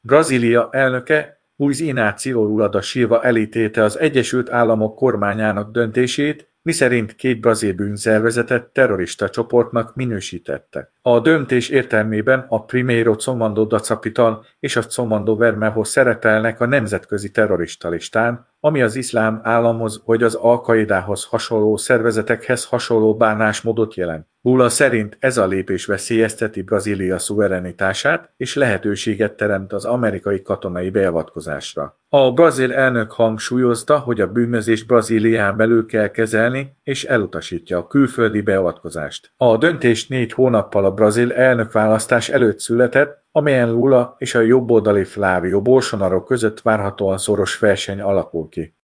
Brazília elnöke Luiz Inácio Lula da Silva elítélte az Egyesült Államok kormányának döntését, miszerint két brazil bűnszervezetet terrorista csoportnak minősítette. A döntés értelmében a Primeiro Comando da Capital és a Comando Vermelho szerepelnek a nemzetközi terrorista listán, ami az iszlám államhoz vagy az Al-Qaidához hasonló szervezetekhez hasonló bánásmódot jelent. Lula szerint ez a lépés veszélyezteti Brazília szuverenitását és lehetőséget teremt az amerikai katonai beavatkozásra. A brazil elnök hangsúlyozta, hogy a bűnözést Brazílián belül kell kezelni, és elutasítja a külföldi beavatkozást. A döntés 4 hónappal a brazil elnökválasztás előtt született, amelyen Lula és a jobboldali Flávio Bolsonaro között várhatóan szoros verseny alakul ki.